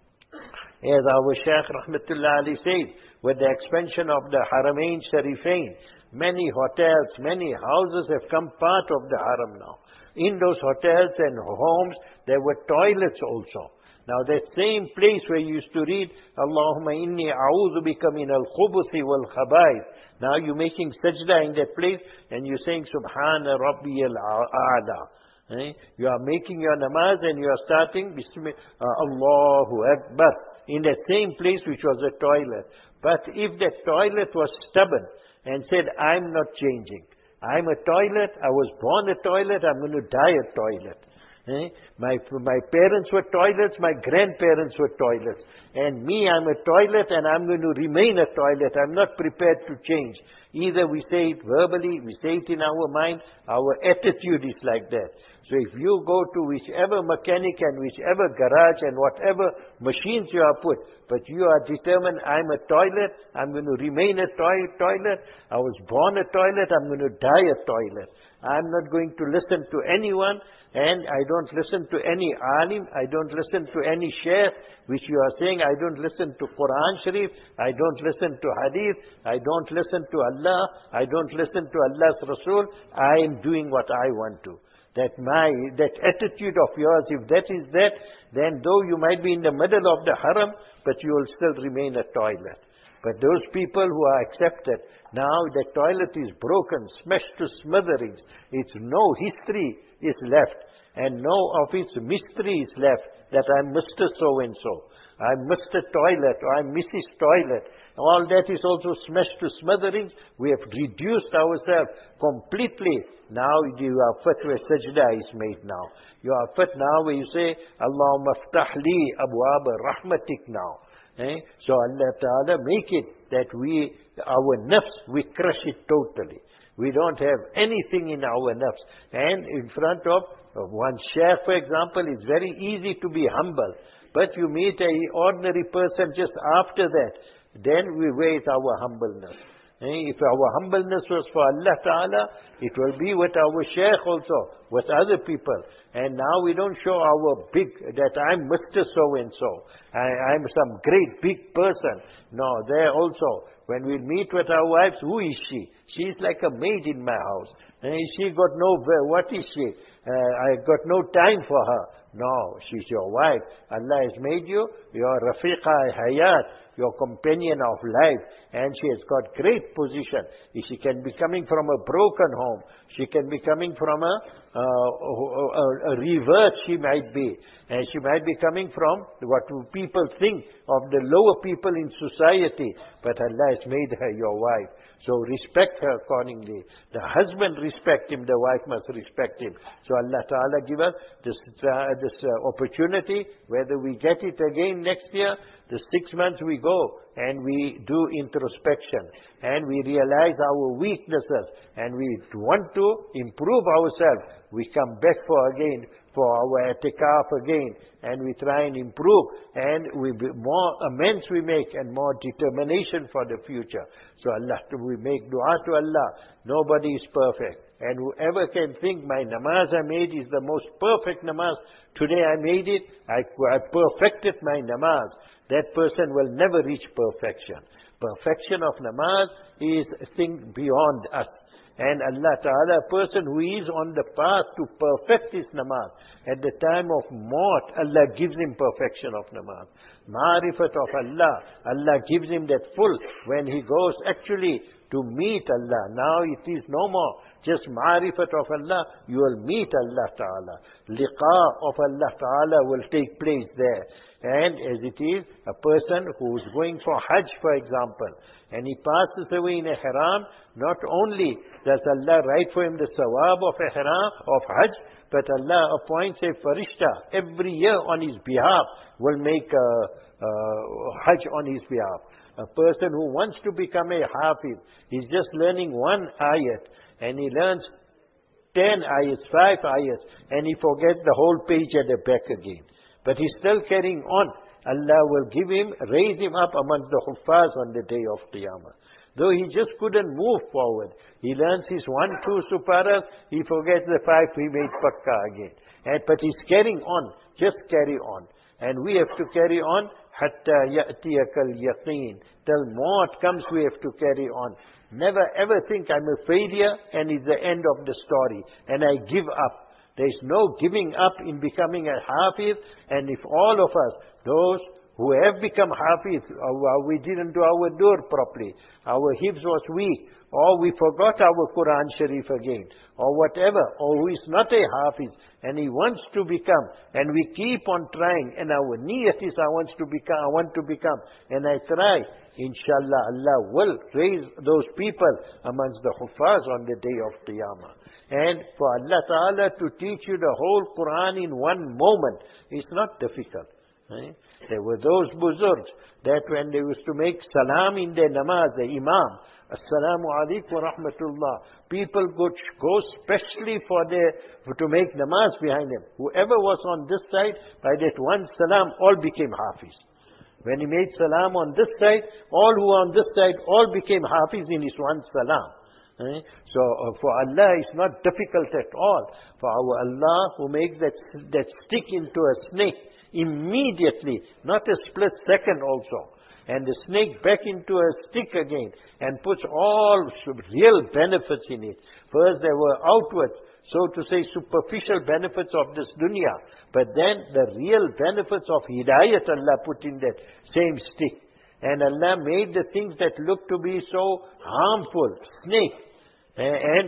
as our Shaykh Rahmatullah Ali says, with the expansion of the Haramain Sharifain, many hotels, many houses have come part of the Haram now. In those hotels and homes, there were toilets also. Now that same place where you used to read, Allahumma inni a'udhu bika min al-khubuthi wal-khabaith. Now you're making sajda in that place and you're saying, Subhana Rabbi al-A'la. Eh? You are making your namaz and you are starting, Bismillah, uh, Allahu Akbar. In that same place which was a toilet. But if that toilet was stubborn and said, I'm not changing. I'm a toilet, I was born a toilet, I'm going to die a toilet. Eh? My, my parents were toilets, my grandparents were toilets. And me, I'm a toilet and I'm going to remain a toilet. I'm not prepared to change. Either we say it verbally, we say it in our mind, our attitude is like that. So if you go to whichever mechanic and whichever garage and whatever machines you are put, but you are determined, I'm a toilet, I'm going to remain a toi- toilet, I was born a toilet, I'm going to die a toilet. I'm not going to listen to anyone, and I don't listen to any alim, I don't listen to any shaykh, which you are saying, I don't listen to Quran Sharif, I don't listen to Hadith, I don't listen to Allah, I don't listen to Allah's Rasul, I am doing what I want to. That my, that attitude of yours, if that is that, then though you might be in the middle of the haram, but you will still remain a toilet. But those people who are accepted, now the toilet is broken, smashed to smithereens. It's no history is left, and no of its mystery is left, that I'm Mister So-and-so, I'm Mister Toilet, or I'm Missus Toilet. All that is also smashed to smithereens. We have reduced ourselves completely. Now you are fit where sajda is made now. You are fit now where you say, Allahumma ftah li abwab rahmatik now. Eh? So Allah Ta'ala make it that we our nafs, we crush it totally. We don't have anything in our nafs. And in front of one shaykh, for example, it's very easy to be humble. But you meet an ordinary person just after that, then we raise our humbleness. If our humbleness was for Allah Ta'ala, it will be with our shaykh also, with other people. And now we don't show our big, that I'm Mister So-and-so. I, I'm some great big person. No, there also, when we meet with our wives, who is she? She's like a maid in my house. And she got no, what is she? Uh, I got no time for her. No, she's your wife. Allah has made you your Rafiqa Hayat, your companion of life. And she has got great position. She can be coming from a broken home. She can be coming from a, uh, a, a revert she might be. And she might be coming from what people think of the lower people in society. But Allah has made her your wife. So respect her accordingly. The husband respect him, the wife must respect him. So Allah Ta'ala give us this, uh, this uh, opportunity, whether we get it again next year, the six months we go and we do introspection and we realize our weaknesses and we want to improve ourselves. We come back for again, for our i'tikaf again, and we try and improve, and we more amends we make and more determination for the future. So Allah, we make dua to Allah. Nobody is perfect. And whoever can think my namaz I made is the most perfect namaz, today I made it, I, I perfected my namaz, that person will never reach perfection. Perfection of namaz is a thing beyond us. And Allah Ta'ala, a person who is on the path to perfect his namaz, at the time of maut, Allah gives him perfection of namaz. Ma'rifat of Allah, Allah gives him that full, when he goes actually to meet Allah. Now it is no more just ma'rifat of Allah, you will meet Allah Ta'ala. Liqa of Allah Ta'ala will take place there. And as it is, a person who is going for Hajj, for example, and he passes away in ihram, not only does Allah write for him the sawab of ihram, of Hajj, but Allah appoints a farishta every year on his behalf, will make a, a Hajj on his behalf. A person who wants to become a hafiz, he's just learning one ayat, and he learns ten ayats, five ayats, and he forgets the whole page at the back again. But he's still carrying on. Allah will give him, raise him up amongst the huffaz on the day of Qiyamah. Though he just couldn't move forward. He learns his one, two suparas, he forgets the five, he made pakka again. And, but he's carrying on, just carry on. And we have to carry on, hatta ya'tiyakal yaqeen. Till maut comes, we have to carry on. Never ever think I'm a failure and it's the end of the story. And I give up. There is no giving up in becoming a hafiz. And if all of us, those who have become hafiz, or we didn't do our dur properly, our hifz was weak, or we forgot our Quran Sharif again, or whatever, or who is not a hafiz, and he wants to become, and we keep on trying, and our niyat is I want to become, I want to become, and I try, inshallah, Allah will raise those people amongst the huffaz on the day of Qiyamah. And for Allah Ta'ala to teach you the whole Quran in one moment, it's not difficult. Right? There were those buzurgs that when they used to make salam in their namaz, the imam, Assalamu alaikum wa rahmatullah, people would go specially for their, to make namaz behind them. Whoever was on this side, by that one salam, all became hafiz. When he made salam on this side, all who were on this side, all became hafiz in his one salam. Eh? So uh, for Allah it's not difficult at all. For our Allah who makes that, that stick into a snake immediately, not a split second also, and the snake back into a stick again, and puts all real benefits in it. First there were outward, so to say, superficial benefits of this dunya, but then the real benefits of hidayat Allah put in that same stick. And Allah made the things that look to be so harmful, snake, and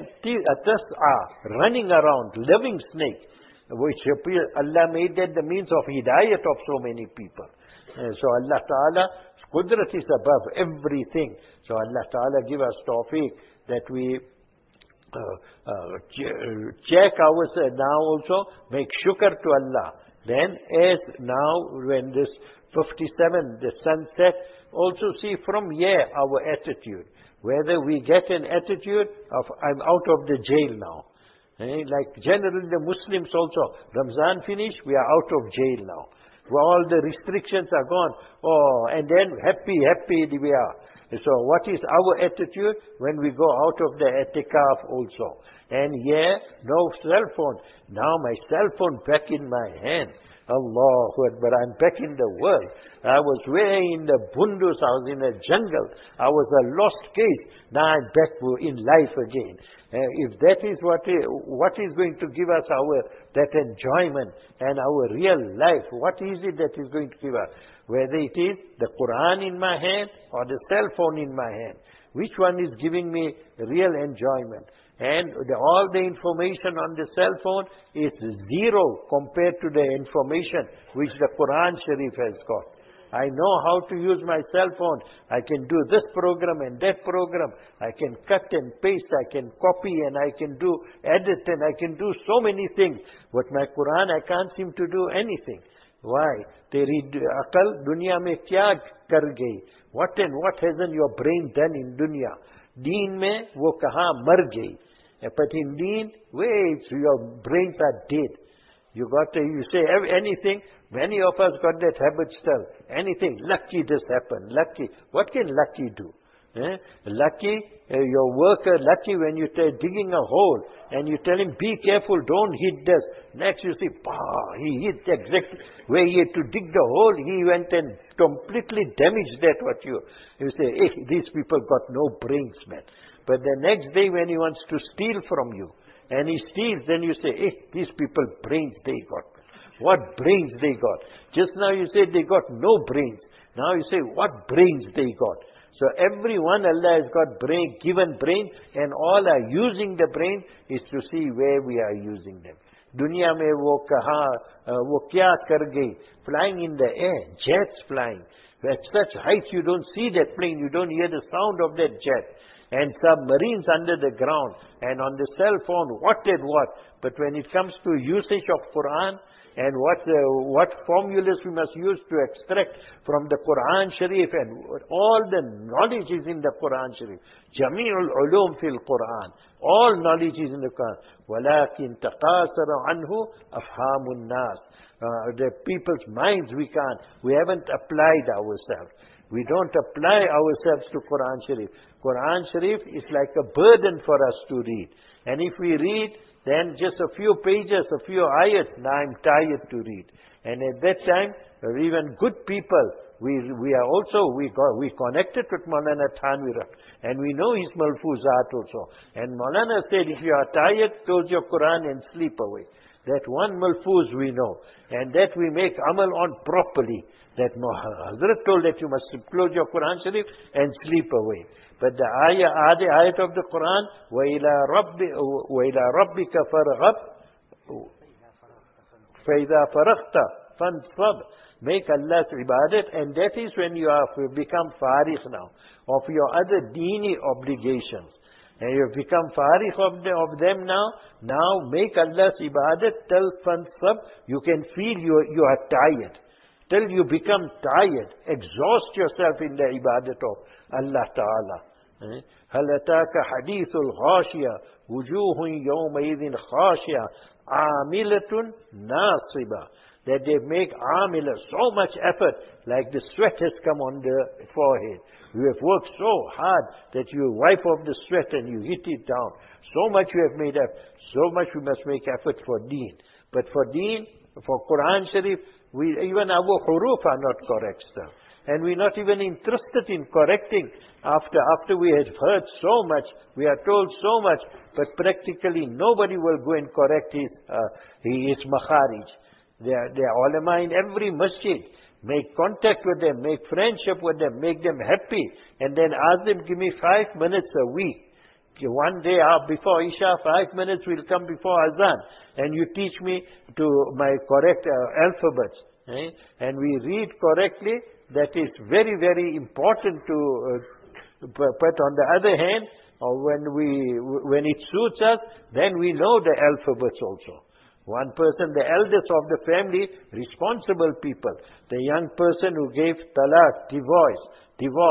tas'a, running around, living snake, which Allah made that the means of hidayat of so many people. And so Allah Ta'ala, Qudrat is above everything. So Allah Ta'ala give us tawfiq that we uh, uh, check ourselves now also, make shukr to Allah. Then as now when this fifty-seven, the sun set, also see from here our attitude. Whether we get an attitude of, I'm out of the jail now. Eh? Like generally the Muslims also, Ramzan finished, we are out of jail now. All the restrictions are gone. Oh, and then happy, happy we are. So what is our attitude when we go out of the i'tikaf also? And here, no cell phone. Now my cell phone back in my hand. Allahu Akbar, I'm back in the world. I was way in the bundus, I was in a jungle. I was a lost case. Now I'm back in life again. Uh, if that is what is, what is going to give us our that enjoyment and our real life, what is it that is going to give us? Whether it is the Quran in my hand or the cell phone in my hand. Which one is giving me real enjoyment? And the, all the information on the cell phone is zero compared to the information which the Quran Sharif has got. I know how to use my cell phone. I can do this program and that program. I can cut and paste. I can copy and I can do edit and I can do so many things. But my Quran, I can't seem to do anything. Why? Teri akal dunya mein kya kar gayi? What and what hasn't your brain done in dunya? Deen mein wo kaha mar gayi? But in deen, wait, your brains are dead. You got to, you say anything. Many of us got that habit still. Anything, lucky this happened, lucky. What can lucky do? Eh? Lucky, uh, your worker, lucky when you tell digging a hole and you tell him, be careful, don't hit this. Next you see, bah, he hit exactly where he had to dig the hole. He went and completely damaged that what you, you say, eh, these people got no brains, man. But the next day when he wants to steal from you, and he steals, then you say, eh, these people brains they got. What brains they got? Just now you said they got no brains. Now you say, what brains they got? So everyone, Allah has got brain, given brain, and all are using the brain is to see where we are using them. Dunya mein wo kaha, wo kya kar gayi? Flying in the air, jets flying. At such height you don't see that plane, you don't hear the sound of that jet. And submarines under the ground, and on the cell phone, what and what. But when it comes to usage of Quran, and what uh, what formulas we must use to extract from the Quran Sharif, and all the knowledge is in the Quran Sharif. Jami'ul ulum fil Quran. All knowledge is in the Quran. وَلَكِنْ تَقَاسَرَ عَنْهُ أَفْهَامُ النَّاسِ. The people's minds we can't. We haven't applied ourselves. We don't apply ourselves to Quran Sharif. Quran Sharif is like a burden for us to read. And if we read, then just a few pages, a few ayats, now I'm tired to read. And at that time, even good people, we we are also, we got, we connected with Maulana Thanwir. And we know his Malfuzat also. And Maulana said, if you are tired, close your Quran and sleep away. That one Malfuz we know. And that we make amal on properly. That Hazrat told that you must close your Quran Sharif and sleep away. But the ayah, the ayat of the Quran, وَإِلَىٰ رَبِّ وَإِلَىٰ رَبِّكَ فَارْغَبْ فَإِذَا فَرَغْتَ فَانْصَبْ. Make Allah's ibadat, and that is when you have become farigh now of your other deeni obligations. And you have become farigh of, the, of them now. Now make Allah's ibadat till fansab. You can feel you, you are tired. Till you become tired, exhaust yourself in the ibadat of Allah Ta'ala. هَلْ أَتَاكَ حَدِيثُ الْغَاشِيَةِ وُجُوهٌ يَوْمَئِذٍ خَاشِيَةٌ عَامِلَةٌ نَاصِبَةٌ. That they make amila, so much effort, like the sweat has come on the forehead. You have worked so hard that you wipe off the sweat and you hit it down. So much you have made up, so much we must make effort for deen. But for deen, for Quran Sharif, we, even our huruf are not correct, sir. And we're not even interested in correcting after after we had heard so much, we are told so much, but practically nobody will go and correct his, uh, his makharij. They are, they are ulama in every masjid. Make contact with them, make friendship with them, make them happy, and then ask them, give me five minutes a week. One day before Isha, five minutes will come before Azan, and you teach me to my correct uh, alphabets. Eh? And we read correctly. That is very, very important to. Uh, but on the other hand, or when we when it suits us, then we know the alphabets also. One person, the eldest of the family, responsible people. The young person who gave talaq, divorce, divorce.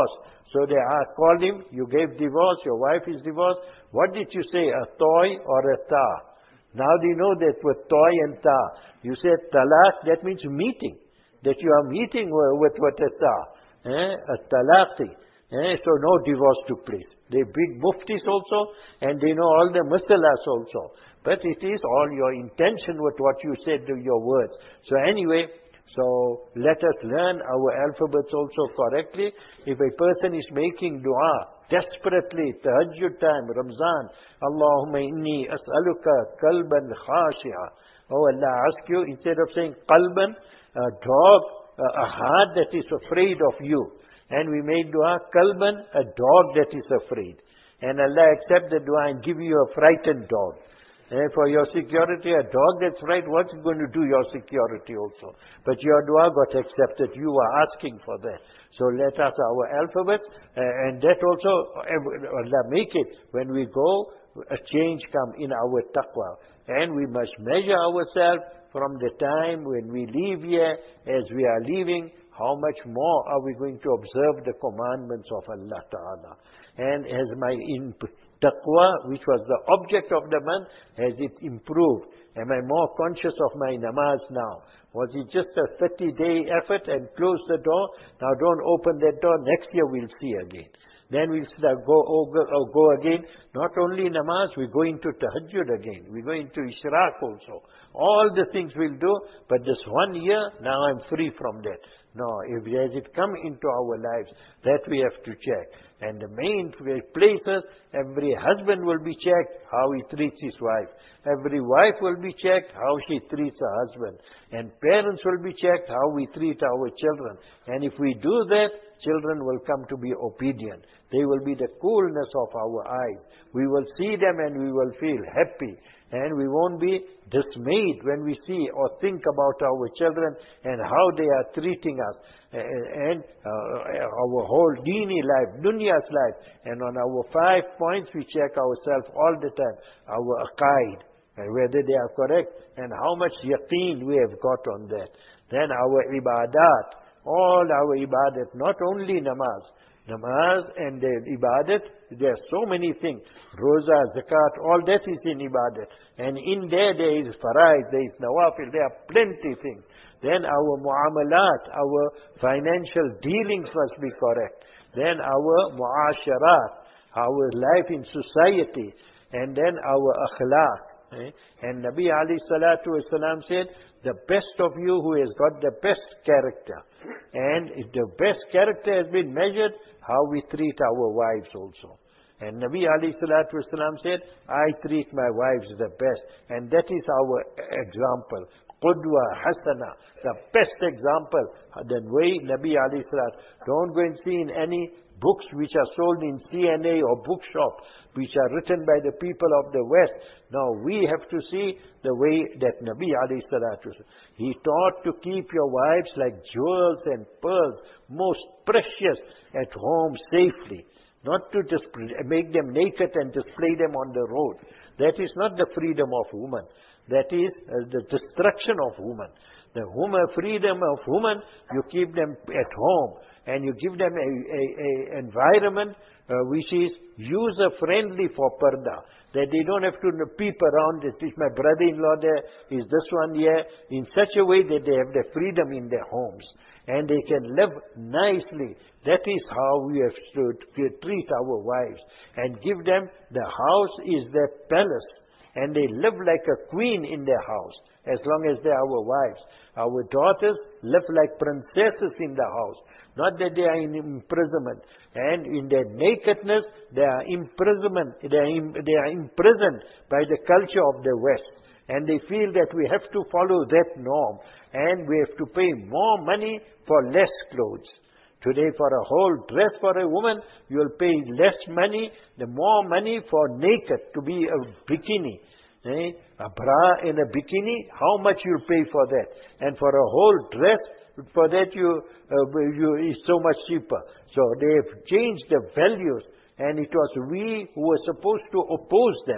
So they are, called him, you gave divorce, your wife is divorced. What did you say, a toy or a ta? Now they know that with toy and ta. You said talaq, that means meeting. That you are meeting with, with a ta. Eh? A talaqi. Eh? So no divorce took place. They big muftis also, and they know all the masalas also. But it is all your intention with what you said to your words. So anyway, so let us learn our alphabets also correctly. If a person is making dua desperately, tahajjud time, Ramzan, Allahumma inni as'aluka qalban khashi'a. Oh Allah, I ask you, instead of saying qalban, a dog, a heart that is afraid of you. And we made dua, qalban, a dog that is afraid. And Allah accept the dua and give you a frightened dog. And for your security, a dog that's frightened, what's it going to do your security also? But your dua got accepted. You were asking for that. So let us, our alphabet, uh, and that also, Allah make it, when we go, a change come in our taqwa. And we must measure ourselves from the time when we leave here, as we are leaving, how much more are we going to observe the commandments of Allah Ta'ala. And as my in taqwa, which was the object of the month, has it improved? Am I more conscious of my namaz now? Was it just a thirty-day effort and close the door? Now don't open that door. Next year we'll see again. Then we'll start go, oh, go, oh, go again. Not only namaz, we go into tahajjud again. We go into ishraq also. All the things we'll do, but this one year, now I'm free from that. No, if has it come into our lives, that we have to check. And the main places, every husband will be checked how he treats his wife. Every wife will be checked how she treats her husband. And parents will be checked how we treat our children. And if we do that, children will come to be obedient. They will be the coolness of our eyes. We will see them and we will feel happy. And we won't be dismayed when we see or think about our children and how they are treating us. And uh, our whole dini life, dunya's life. And on our five points, we check ourselves all the time. Our aqaid, and whether they are correct, and how much yaqeen we have got on that. Then our ibadat, all our ibadat, not only namaz. Namaz and the ibadat, there are so many things. Roza, zakat, all that is in ibadat. And in there, there is faraiz, there is nawafil, there are plenty things. Then our muamalat, our financial dealings must be correct. Then our muasharat, our life in society. And then our akhlaq. Eh? And Nabi alayhi salatu wasalam said, the best of you who has got the best character. And if the best character has been measured, how we treat our wives also. And Nabi alayhi salatu wasalam said, I treat my wives the best. And that is our example. Qudwa, hasana, the best example. The way Nabi alayhi salatu. Don't go and see in any books which are sold in C N A or bookshop, which are written by the people of the West. Now we have to see the way that Nabi alayhi salatu wasalam. He taught to keep your wives like jewels and pearls, most precious, at home safely. Not to display, make them naked and display them on the road. That is not the freedom of woman. That is uh, the destruction of woman. The woman, freedom of woman, you keep them at home. And you give them a, a, a environment uh, which is user-friendly for parda. That they don't have to peep around, is my brother-in-law there, is this one here, in such a way that they have the freedom in their homes. And they can live nicely. That is how we have to treat our wives. And give them, the house is their palace. And they live like a queen in their house, as long as they are our wives. Our daughters live like princesses in the house. Not that they are in imprisonment. And in their nakedness, they are imprisonment. They are, in, they are imprisoned by the culture of the West. And they feel that we have to follow that norm. And we have to pay more money for less clothes. Today, for a whole dress for a woman, you will pay less money, the more money for naked, to be a bikini. Eh? A bra and a bikini, how much you pay for that? And for a whole dress, for that you, uh, you is so much cheaper. So they have changed the values, and it was we who were supposed to oppose them.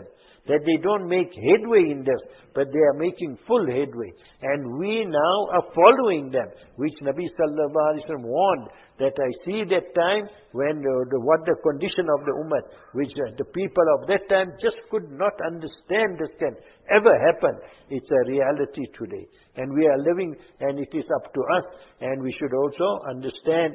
that they don't make headway in this, but they are making full headway. And we now are following them, which Nabi sallallahu alaihi wasallam warned, that I see that time when uh, the, what the condition of the ummah, which uh, the people of that time just could not understand this can ever happen. It's a reality today. And we are living, and it is up to us. And we should also understand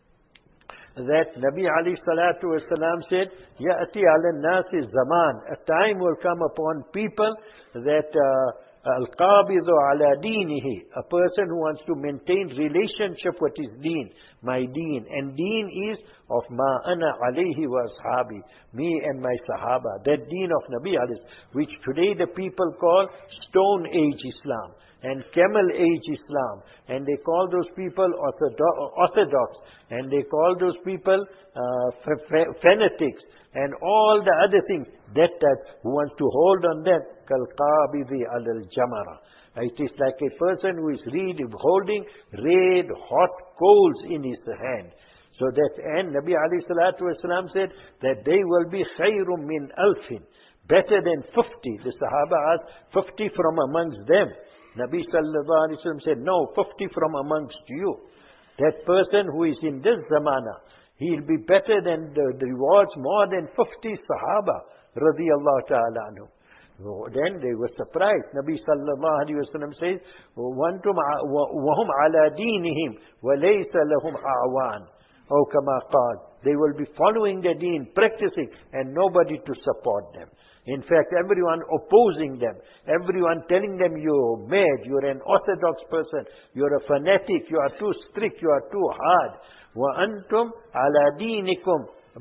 that Nabi alayhi salatu wasalam said, Ya'ati ala nasi zaman. A time will come upon people that uh, al-qabidu ala dinihi. A person who wants to maintain relationship with his deen, my deen. And deen is of ma ana alayhi wa ashabi, me and my sahaba. That deen of Nabi alayhi, which today the people call Stone Age Islam and Camel Age Islam, and they call those people orthodox, and they call those people uh, fanatics, and all the other things. That type who wants to hold on that, kalqabidi alal jamara. It is like a person who is read, holding red hot coals in his hand. So that, and Nabi alayhi salatu wasalam said that they will be khayrum min alfin, better than fifty. The Sahaba asked, fifty from amongst them. Nabi sallallahu alaihi wasallam said, no, fifty from amongst you. That person who is in this zamana, he'll be better than the, the rewards more than fifty Sahaba radiyallahu ta'ala anhu. So then they were surprised. Nabi sallallahu alaihi wasallam says, وَأَنْتُمْ وَهُمْ عَلَى دِينِهِمْ وَلَيْسَ لَهُمْ أَعْوَانٍ أو كما قال. They will be following their deen, practicing, and nobody to support them. In fact, everyone opposing them, everyone telling them you're mad, you're an orthodox person, you're a fanatic, you are too strict, you are too hard. وَأَنْتُمْ عَلَى دِينِكُمْ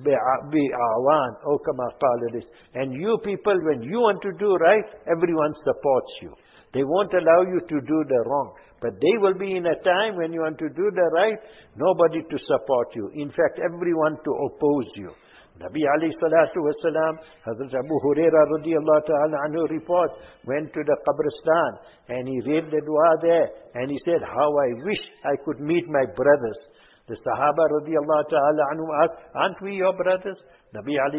بِأَعْوَانٍ أو كما قال this. And you people, when you want to do right, everyone supports you. They won't allow you to do the wrong. But they will be in a time when you want to do the right, nobody to support you. In fact, everyone to oppose you. Nabi alayhi salatu wasalam, Hazrat Abu Huraira radiallahu ta'ala anhu reports, went to the Qabristan and he read the dua there and he said, how I wish I could meet my brothers. The Sahaba radiallahu ta'ala anhu asked, aren't we your brothers? Nabi alayhi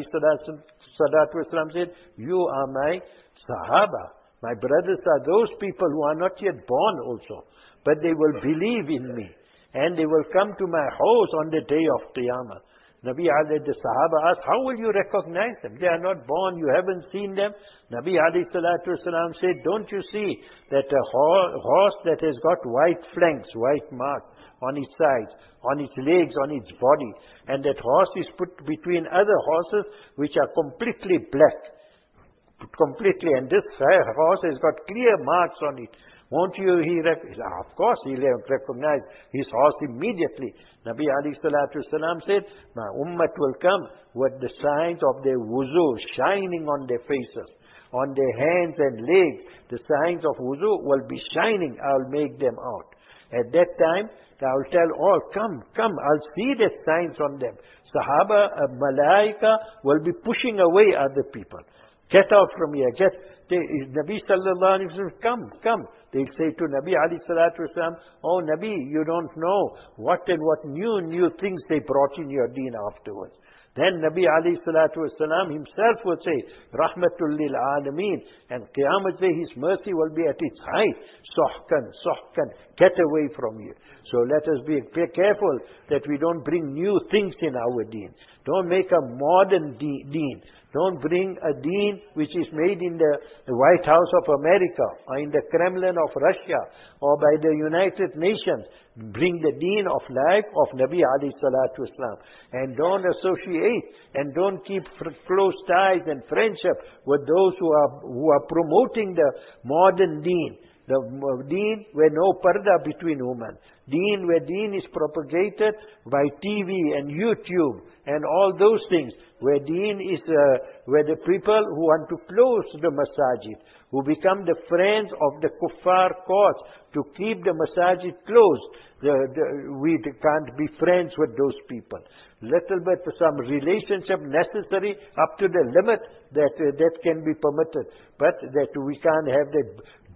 salatu wasalam said, you are my Sahaba. My brothers are those people who are not yet born also, but they will believe in me and they will come to my house on the day of Qiyamah. Nabi alayhi, the Sahaba asked, how will you recognize them? They are not born, you haven't seen them. Nabi alayhi salatu wasalam said, don't you see that a horse that has got white flanks, white marks on its sides, on its legs, on its body, and that horse is put between other horses which are completely black. Completely, and this horse has got clear marks on it. Won't you, he recognize? Of course, he'll recognize his horse immediately. Nabi alayhi salatu wasalam said, my ummah will come with the signs of their wuzu shining on their faces, on their hands and legs. The signs of wuzu will be shining. I'll make them out. At that time, I'll tell all, come, come, I'll see the signs on them. Sahaba, uh, malaika will be pushing away other people. Get out from here, get, they, Nabi sallallahu alayhi wa sallam, come, come. They'll say to Nabi alayhi salatu wasalam, oh Nabi, you don't know what and what new, new things they brought in your deen afterwards. Then Nabi alayhi salatu wasalam himself would say, Rahmatul lil alameen, and Qiyamah day his mercy will be at its height. Sohkan, sohkan, get away from you. So let us be careful that we don't bring new things in our deen. Don't make a modern deen. Don't bring a deen which is made in the, the White House of America or in the Kremlin of Russia or by the United Nations. Bring the deen of life of Nabi alayhi salatu wasalam. And don't associate and don't keep close ties and friendship with those who are, who are promoting the modern deen. The deen where no parda between women. Deen where deen is propagated by T V and YouTube and all those things. Where deen is, uh, where the people who want to close the masajid, who become the friends of the kuffar courts to keep the masajid closed. The, the, we can't be friends with those people. Little bit some relationship necessary up to the limit that uh, that can be permitted. But that we can't have that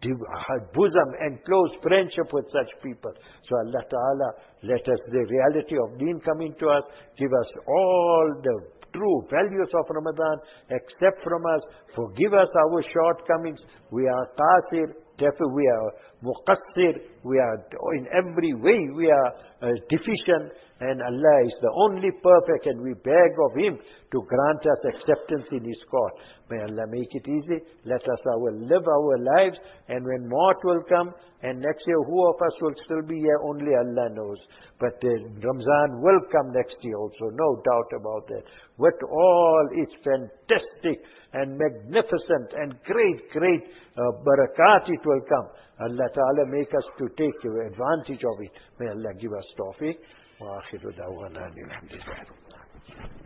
bosom and close friendship with such people. So Allah Ta'ala, let us, the reality of deen come into us, give us all the true values of Ramadan. Accept from us, forgive us our shortcomings. We are qasir, we are muqassir, we are in every way we are uh, deficient, and Allah is the only perfect, and we beg of Him to grant us acceptance in His court. May Allah make it easy. Let us our live our lives, and when maut will come, and next year who of us will still be here, only Allah knows. But uh, Ramzan will come next year also, no doubt about that. With all its fantastic and magnificent and great, great uh, barakat it will come. Allah Ta'ala make us to take advantage of it. May Allah give us tawfiq. وآخر دعوانا الحمد لله.